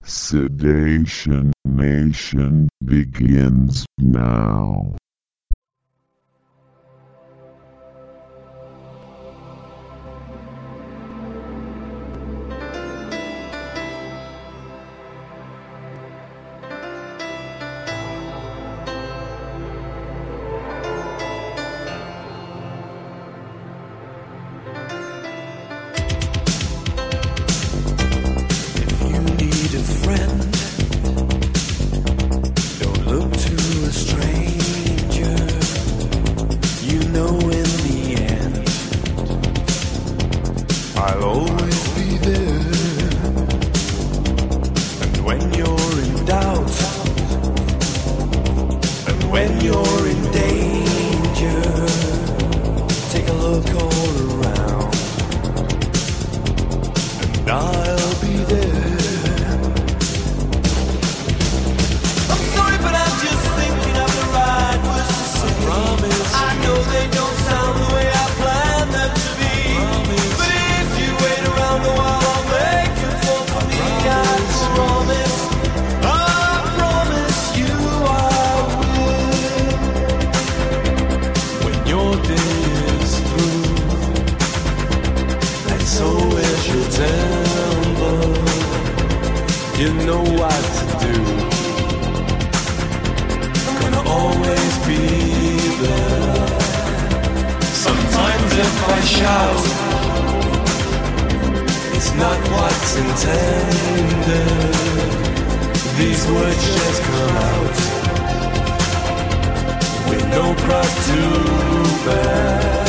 Sedation Nation begins now. You know what to do. Gonna always be there. Sometimes if I shout, it's not what's intended. These words just come out with no cross to bear.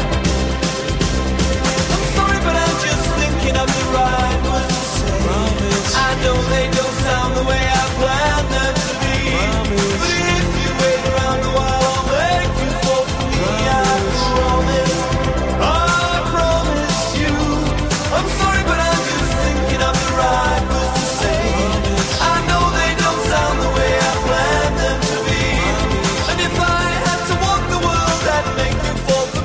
I'm sorry, but I'm just thinking of the right words to say. Promise. I know they don't sound the way I planned them to be. Promise. But if you wait around a while, I'll make you fall for me. Promise. I promise you. I'm sorry, but I'm just thinking of the right words to say. Promise. I know they don't sound the way I planned them to be. Promise. And if I had to walk the world, I'd make you fall for me.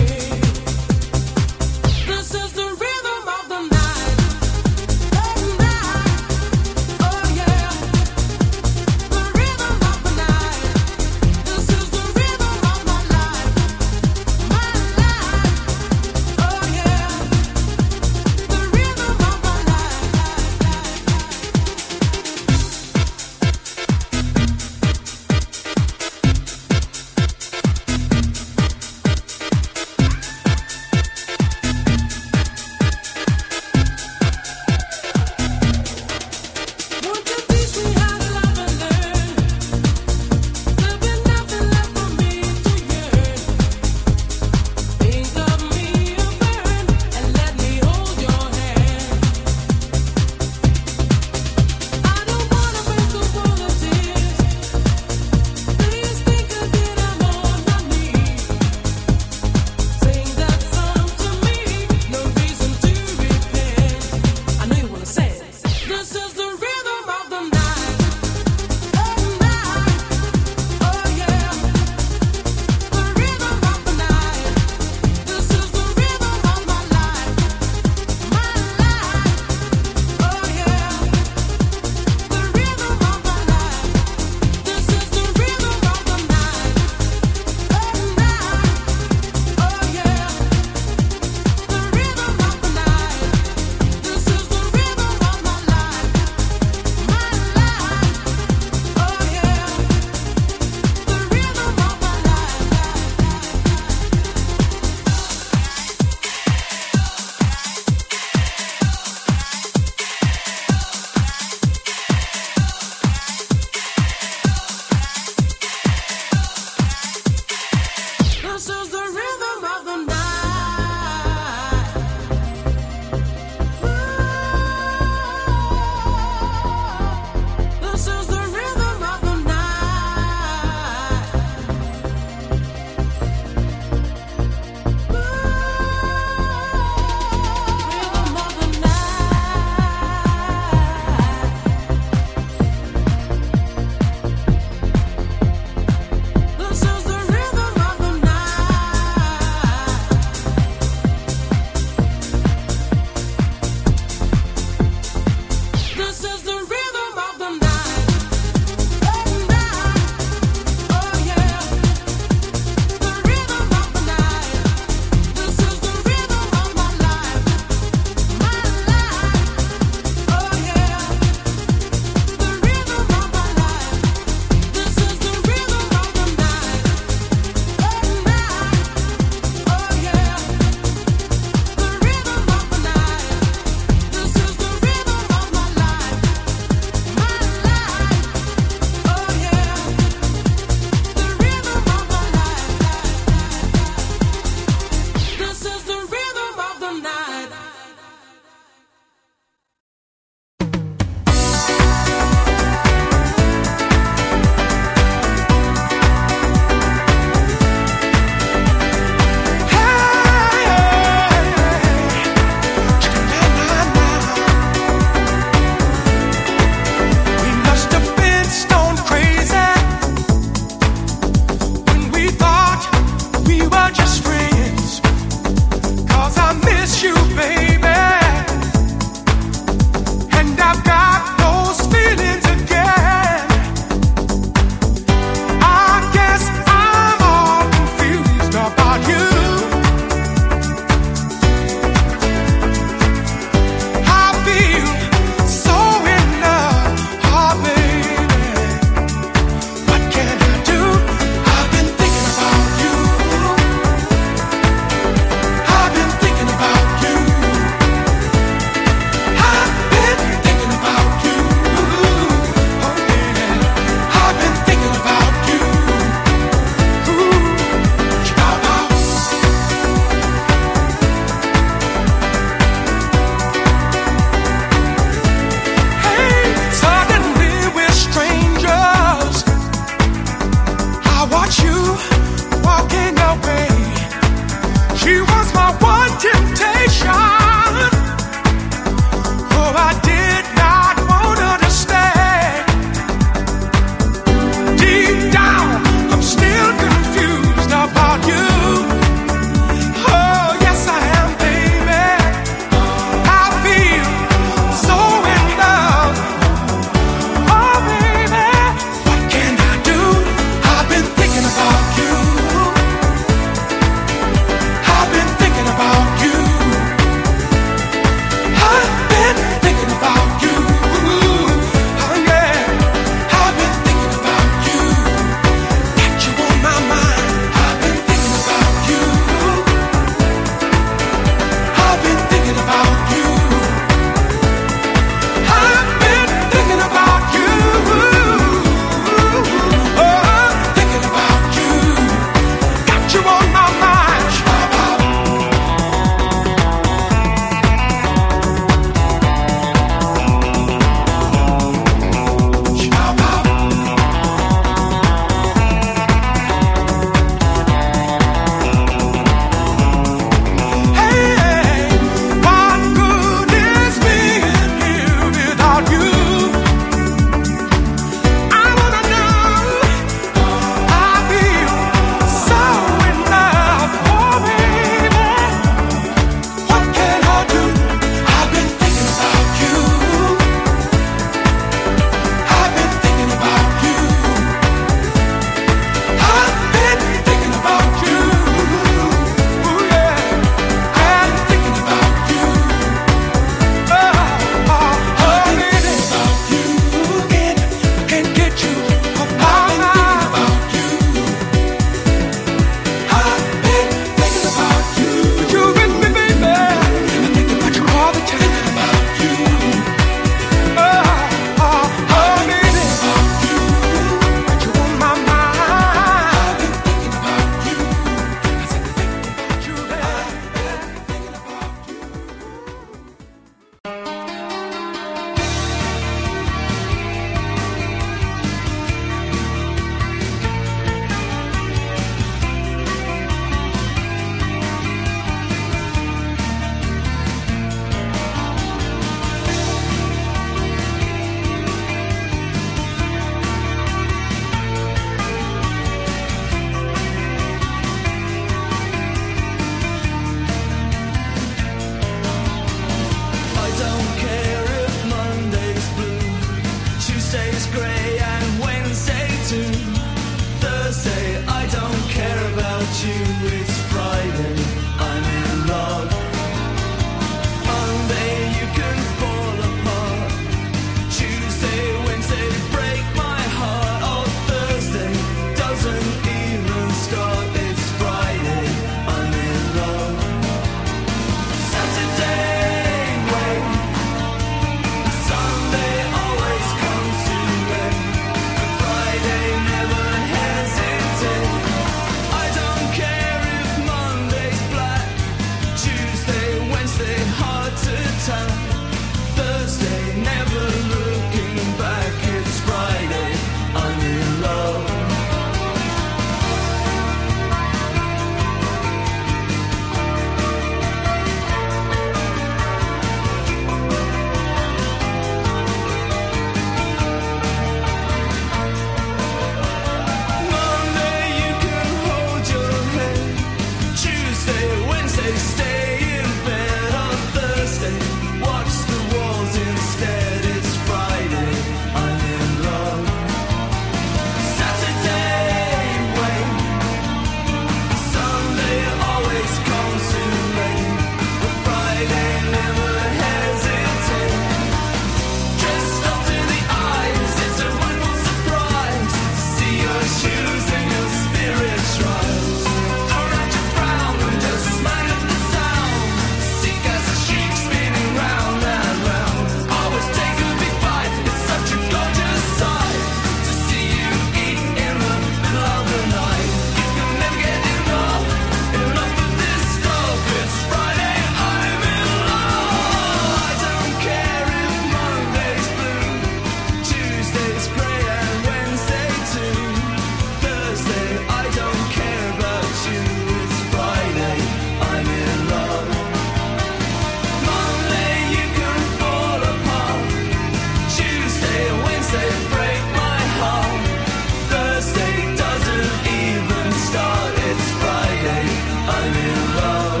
never hesitate. Dressed up to the eyes, it's a wonderful surprise to see your shoes and your spirits rise. Throw out your frown and just smile at the sound. Seek as a sheep spinning round and round. Always take a big bite, it's such a gorgeous sight to see you eat in the middle of the night. You can never get enough of this stuff. It's Friday, I'm in love. I don't care if Monday's blue, Tuesday's grey and Wednesday too. Thursday, I don't care about you. It's Friday, I'm in love. Monday, you can fall apart. Tuesday and Wednesday break my heart. Thursday doesn't even start. It's Friday, I'm in love.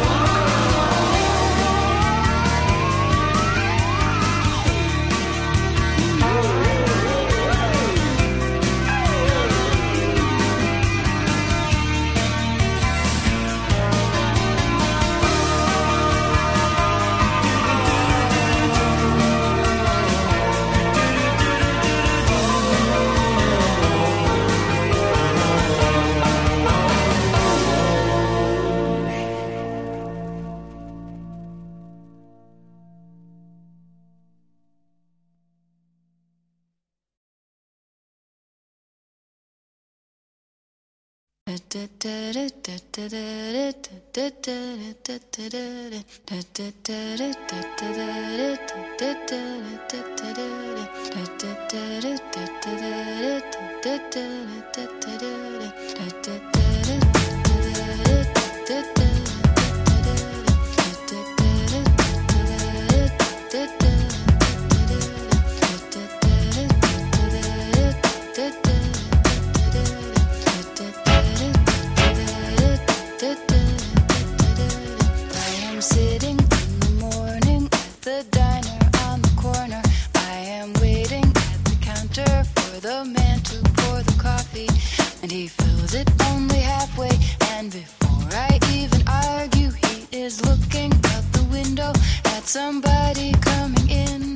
I am sitting in the morning at the diner on the corner. I am waiting at the counter for the man to pour the coffee, and he fills it only halfway. And before I even argue, he is looking out the window at somebody coming in.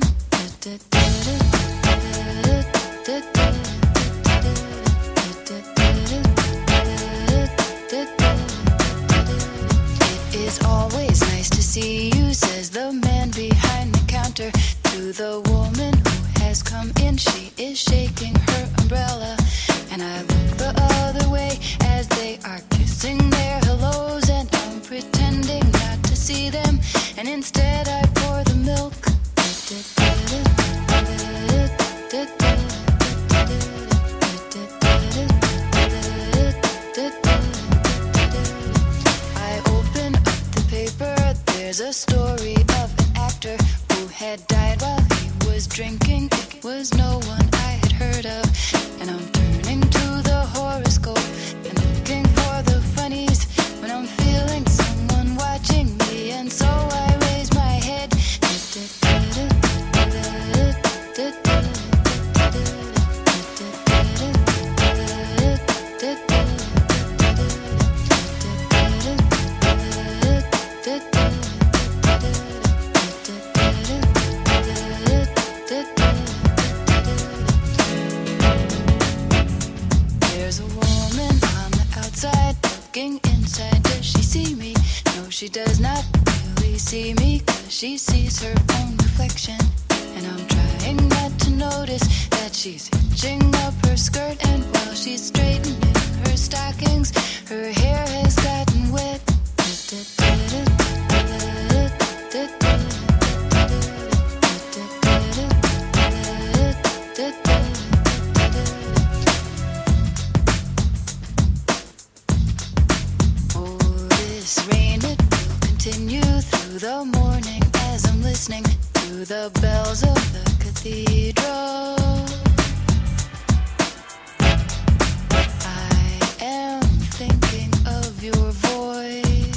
It is always nice to see you, says the man behind the counter to the woman who has come in. She is shaking her umbrella, and I look the other way as they are kissing their hellos, and I'm pretending not to see them, and instead I pour the milk. I open up the paper, there's a story of an actor who had died while he was drinking. It was no one I had heard of, and I'm turning to the horoscope and looking for the funnies when I'm feeling someone watching me, and so I raise my head. There's a woman on the outside looking inside. Does she see me? No, she does not really see me, 'cause she sees her own reflection. And I'm trying not to notice that she's hitching up her skirt, and while she's straightening her stockings, her hair has gotten wet. Oh, this rain, it will continue through the morning as I'm listening to the bells of the cathedral. I am thinking of your voice.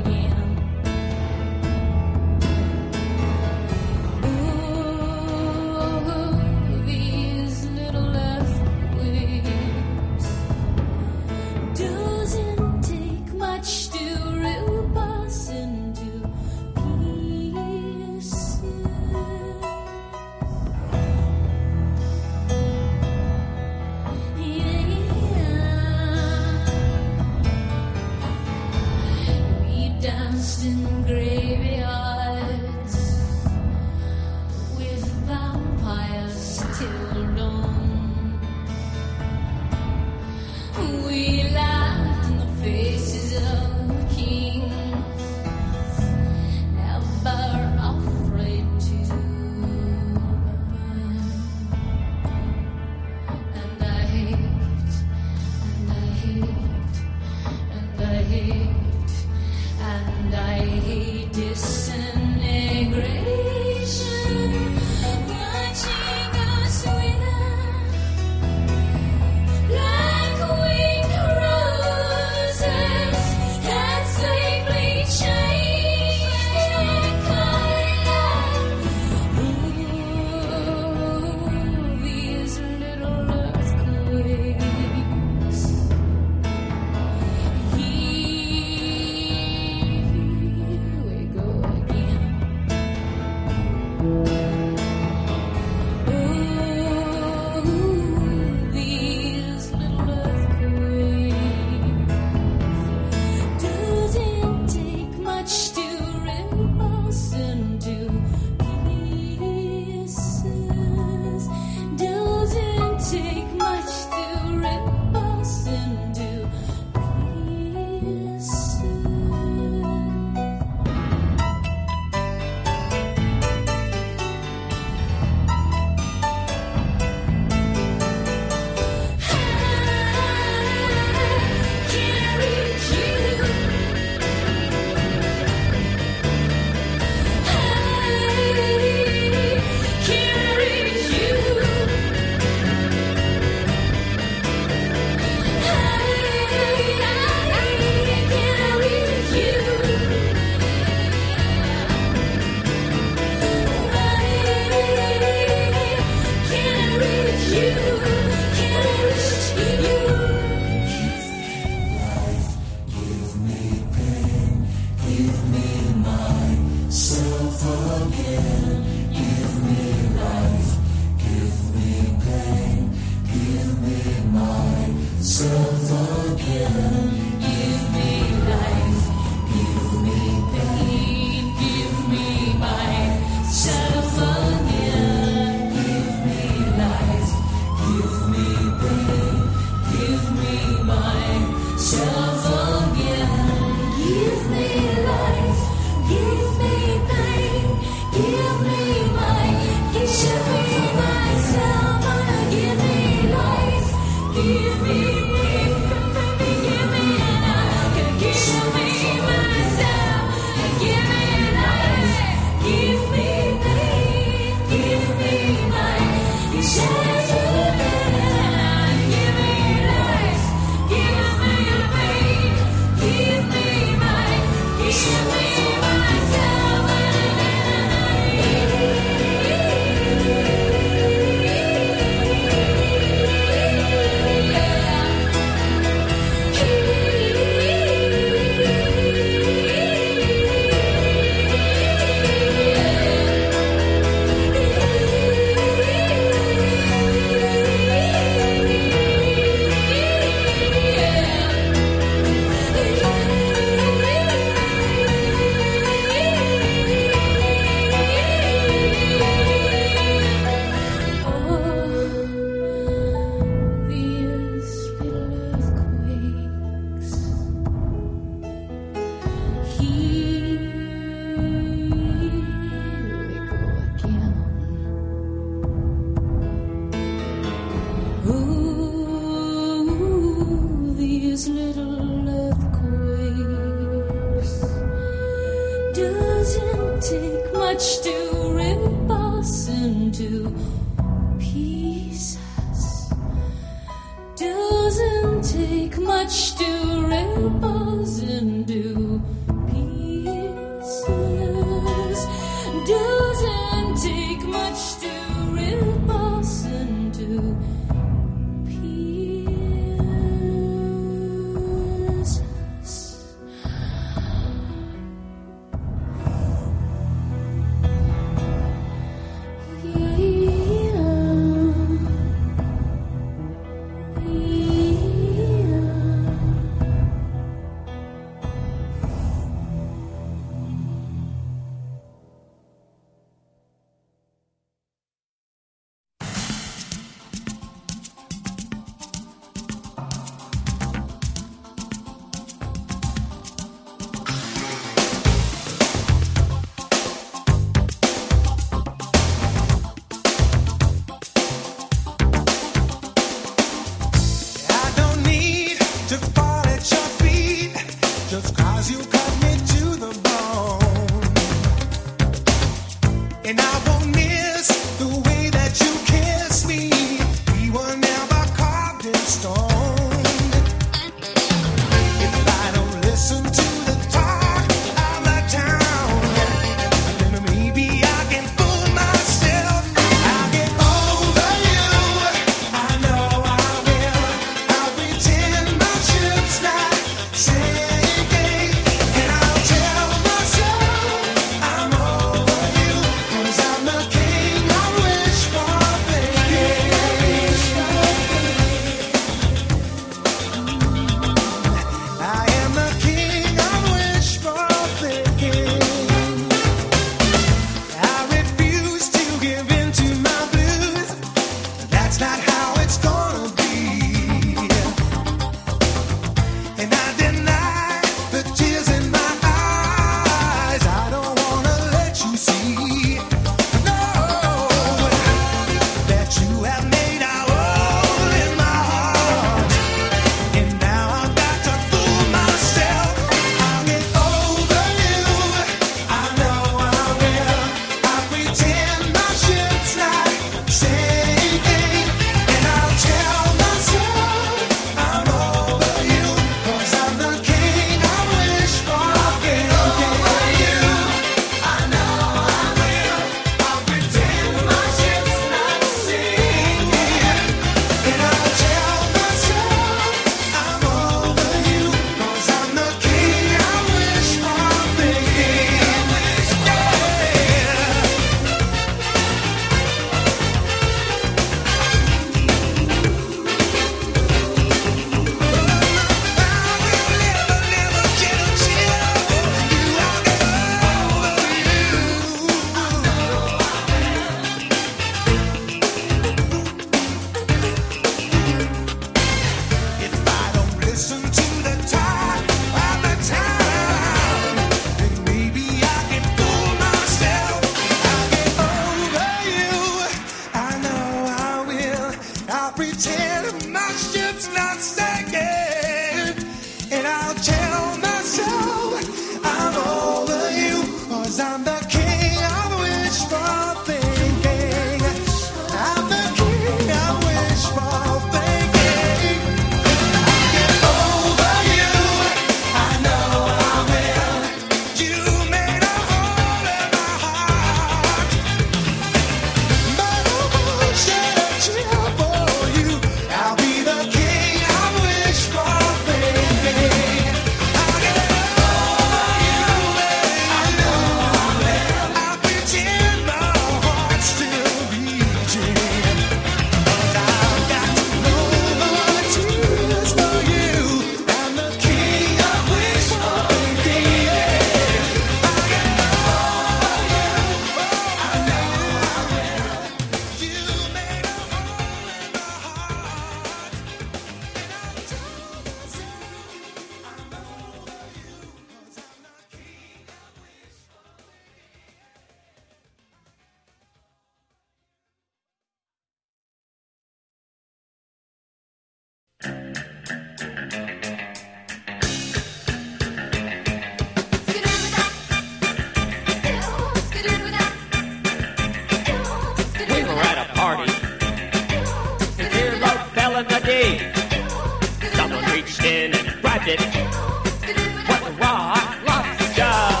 melody. Someone reached in and grabbed it. Was a rock lobster.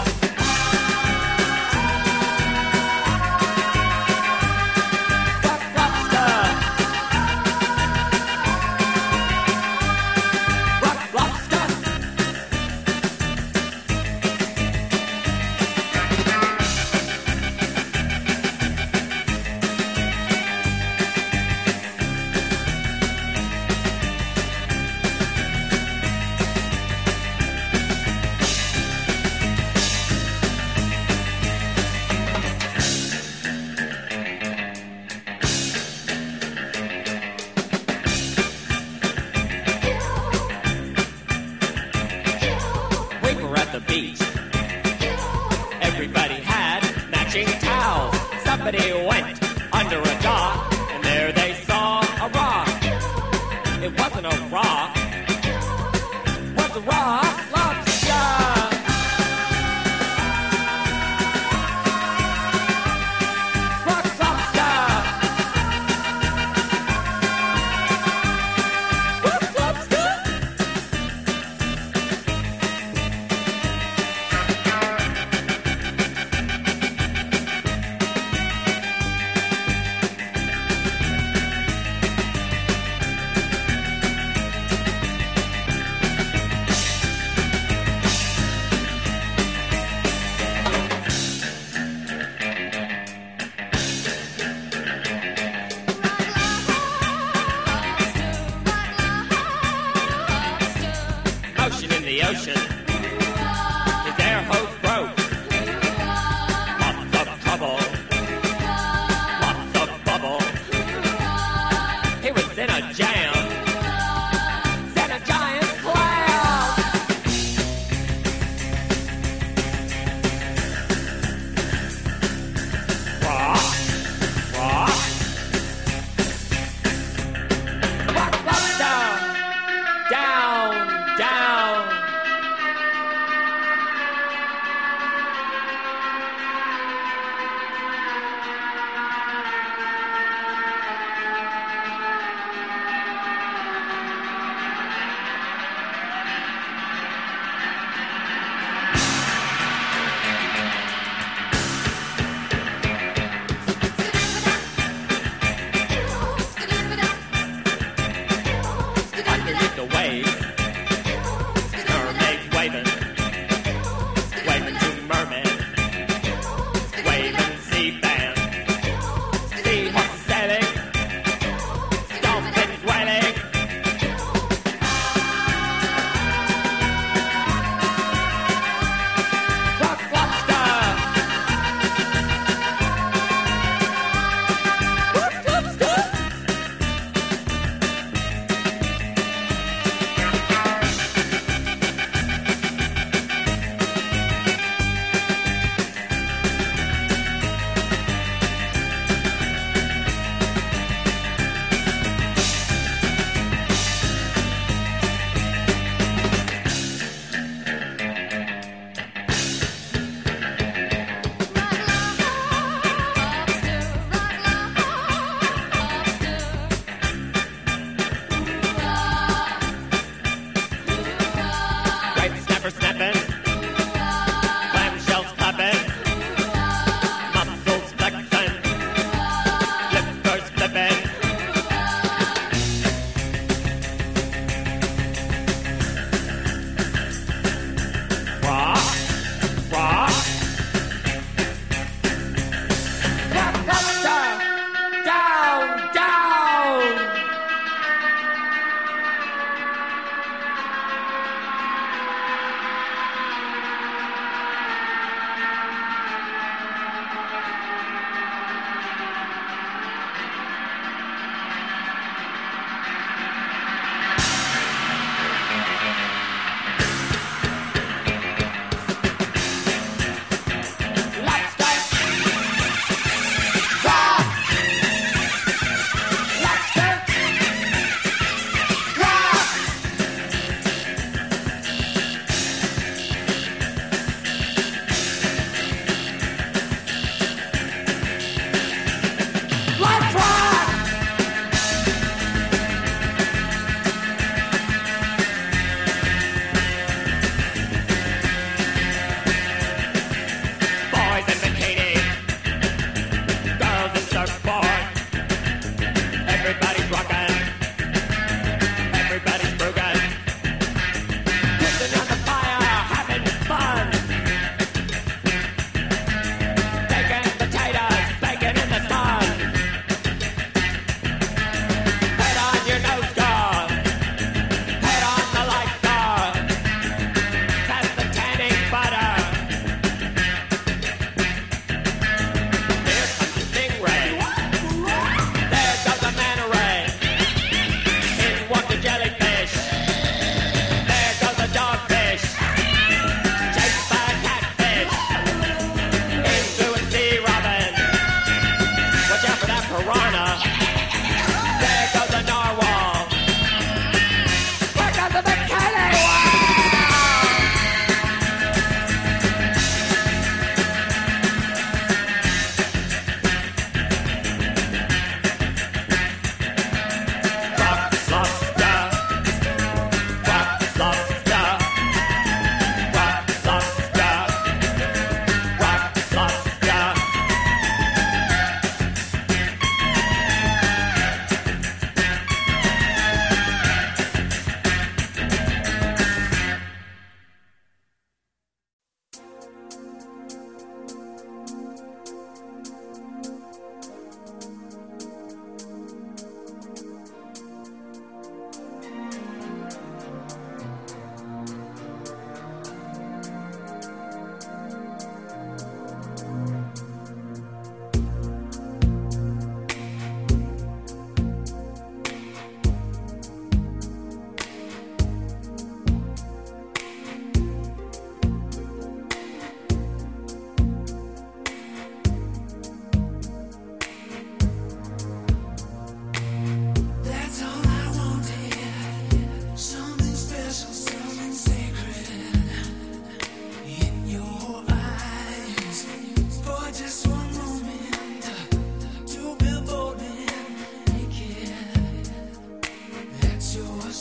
The beach. Everybody had matching towels. Somebody went under a dock, and there they saw a rock. It wasn't a rock, it was a rock lobster. Rock lobster. Rock lobster. Motion in the ocean. His air hose broke. Lots of trouble. Lots of bubble. He was in a jam. Set a giant clam. Rock. Rock. Rock lobster. Down. Down. Underneath the waves, mermaids waving, waving to mermaids, waving sea fans, seahorses sailing, dolphins wailing. Rock lobster. Rock lobster.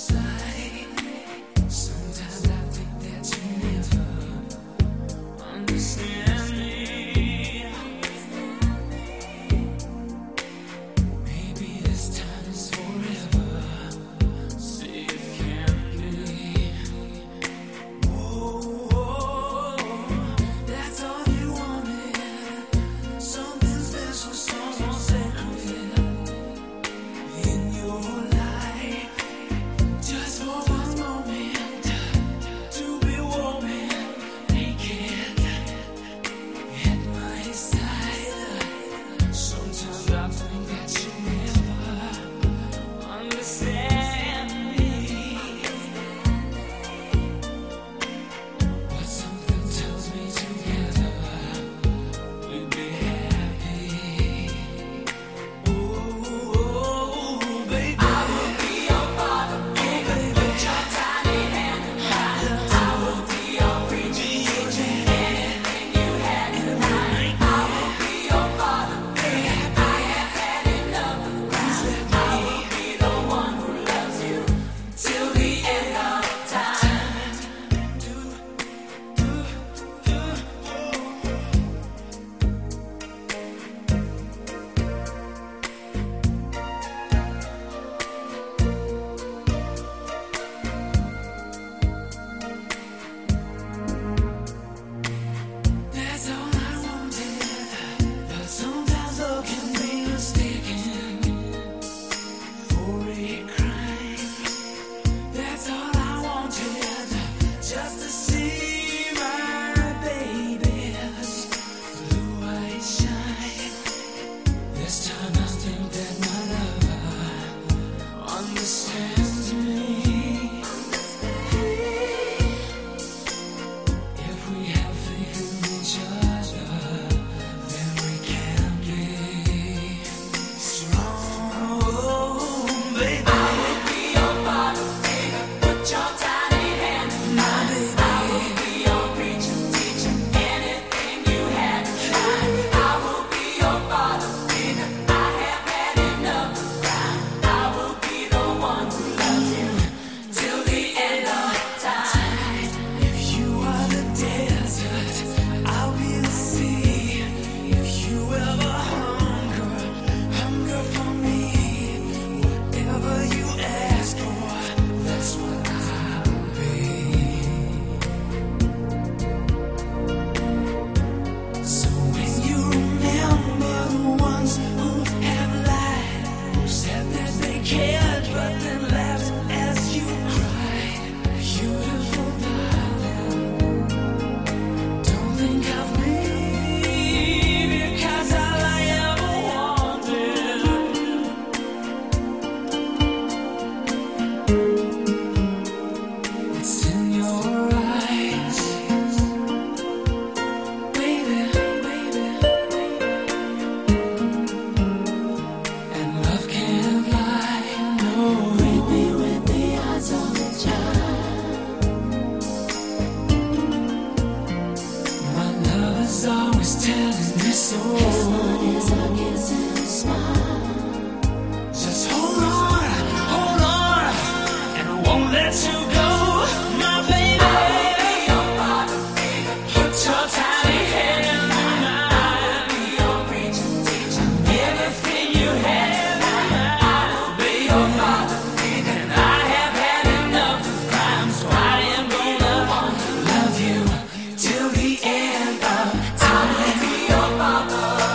Till the end of time. Be your father.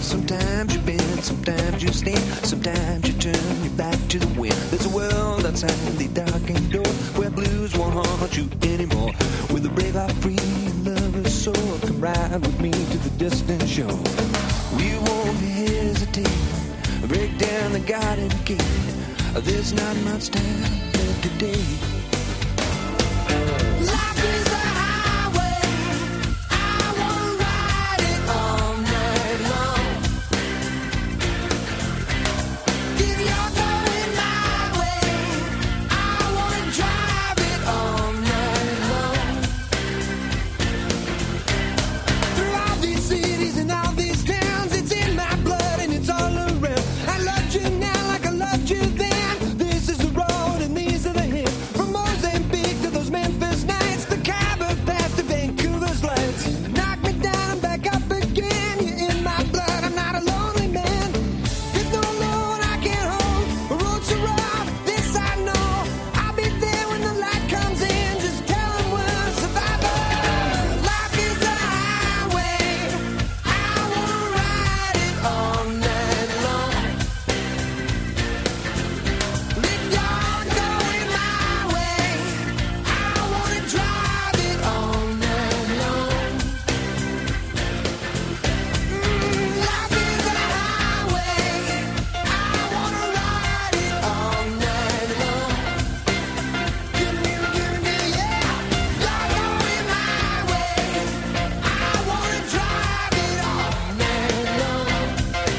Sometimes you bend, sometimes you stand, sometimes you turn your back to the wind. There's a world outside the darkened door where blues won't haunt you anymore. With a brave heart free and lover's soul, come ride with me to the distant shore. We won't hesitate, break down the garden gate. There's not much time left today. Life is a highway, I wanna ride it all night long. If you're going my way, I wanna drive it all night long. Through all these cities and all these towns, it's in my blood and it's all around. I loved you now like I loved you then. This is the road and these are the hills. From Mozambique to those Memphis nights, the Khyber Pass to Vancouver's lights. Knock me down and back up again. You're in my blood, I'm not a lonely man. There's no load I can't hold. The roads are rough, this I know. I'll be there when the light comes in. Just tell them we're a survivor. Life is a highway, I wanna ride it all night long. If you're going my way, I wanna drive it all night long. Life is a highway, I wanna ride it all night long. Give me, yeah. You're going my way, I wanna drive it all night long.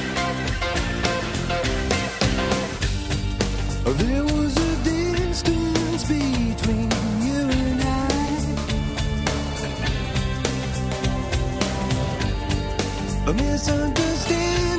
There was a distance between you and I, a misunderstanding